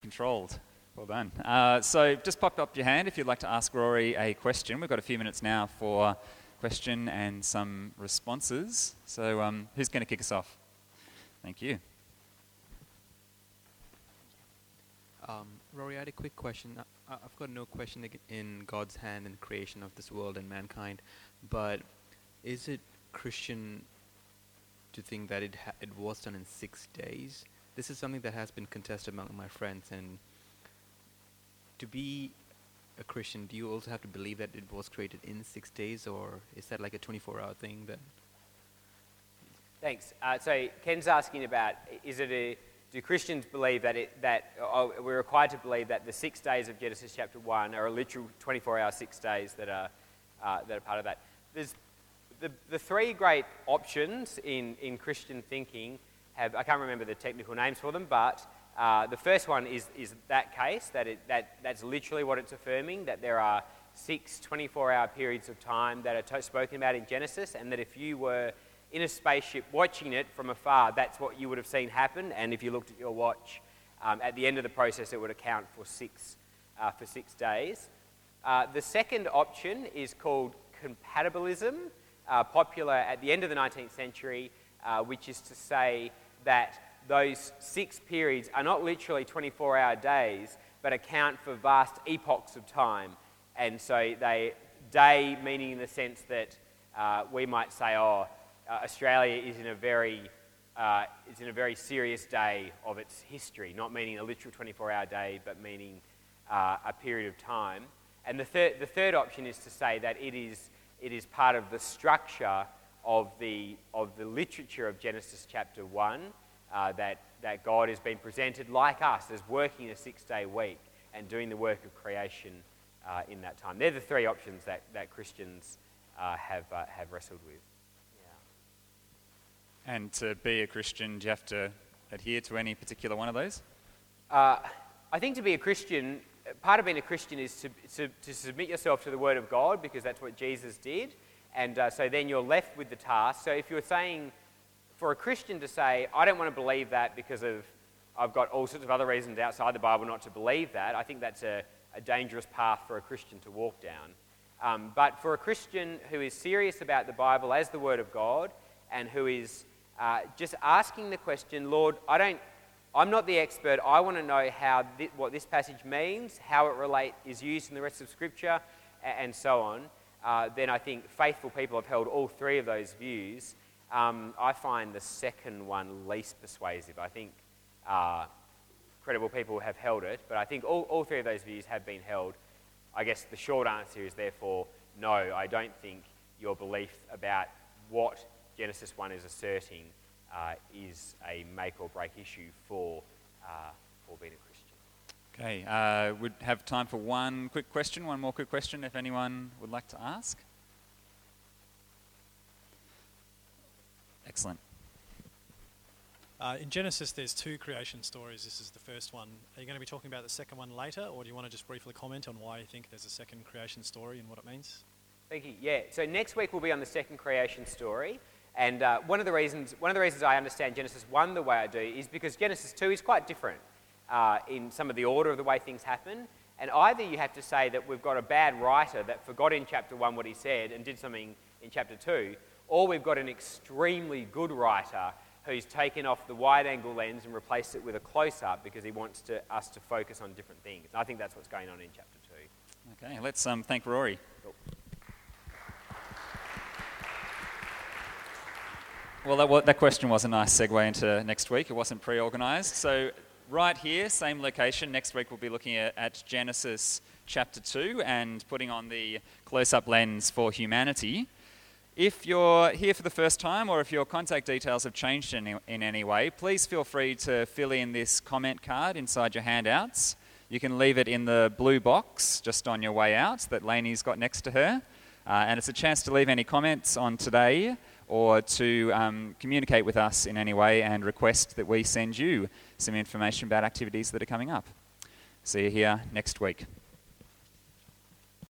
controlled. Well done. So just pop up your hand if you'd like to ask Rory a question. We've got a few minutes now for question and some responses. So who's going to kick us off? Thank you. Rory, I had a quick question. I've got no question in God's hand in creation of this world and mankind, but is it Christian to think that it was done in 6 days? This is something that has been contested among my friends, and to be a Christian, do you also have to believe that it was created in 6 days, or is that like a 24-hour thing then? Thanks. So Ken's asking about, do Christians believe that we're required to believe that the 6 days of Genesis chapter 1 are a literal 24-hour 6 days that are part of that? There's the three great options in Christian thinking I can't remember the technical names for them, but the first one is that case, that's literally what it's affirming, that there are 6 24-hour periods of time that are spoken about in Genesis, and that if you were in a spaceship watching it from afar, that's what you would have seen happen, and if you looked at your watch, at the end of the process, it would account for 6 days. The second option is called compatibilism, popular at the end of the 19th century, which is to say that those 6 periods are not literally 24-hour days, but account for vast epochs of time. And so day meaning in the sense that we might say, Australia is in a very serious day of its history, not meaning a literal 24-hour day, but meaning a period of time. And the third option is to say that it is part of the structure of the literature of Genesis chapter 1, that God has been presented like us as working a 6-day week and doing the work of creation in that time. They're the three options that Christians have wrestled with. Yeah. And to be a Christian, do you have to adhere to any particular one of those? I think to be a Christian, part of being a Christian is to submit yourself to the Word of God, because that's what Jesus did. And so then you're left with the task. So if you're saying, for a Christian to say, I don't want to believe that because I've got all sorts of other reasons outside the Bible not to believe that, I think that's a dangerous path for a Christian to walk down. But for a Christian who is serious about the Bible as the Word of God, and who is just asking the question, Lord, I'm not the expert, I want to know what this passage means, how it is used in the rest of Scripture, and so on, then I think faithful people have held all three of those views. I find the second one least persuasive. I think credible people have held it, but I think all three of those views have been held. I guess the short answer is therefore no, I don't think your belief about what Genesis 1 is asserting is a make or break issue for being a Christian. Okay, we'd have time for one more quick question if anyone would like to ask. Excellent. In Genesis, there's 2 creation stories. This is the first one. Are you going to be talking about the second one later, or do you want to just briefly comment on why you think there's a second creation story and what it means? Thank you. Yeah. So next week we'll be on the second creation story, and one of the reasons I understand Genesis 1 the way I do is because Genesis 2 is quite different in some of the order of the way things happen. And either you have to say that we've got a bad writer that forgot in chapter 1 what he said and did something in chapter 2, or we've got an extremely good writer who's taken off the wide-angle lens and replaced it with a close-up because he wants us to focus on different things. And I think that's what's going on in chapter 2. Okay, let's thank Rory. Cool. Well, that question was a nice segue into next week. It wasn't pre-organised. So right here, same location. Next week we'll be looking at Genesis chapter 2 and putting on the close-up lens for humanity. If you're here for the first time, or if your contact details have changed in any way, please feel free to fill in this comment card inside your handouts. You can leave it in the blue box just on your way out that Lainey's got next to her. And it's a chance to leave any comments on today, or to communicate with us in any way and request that we send you some information about activities that are coming up. See you here next week.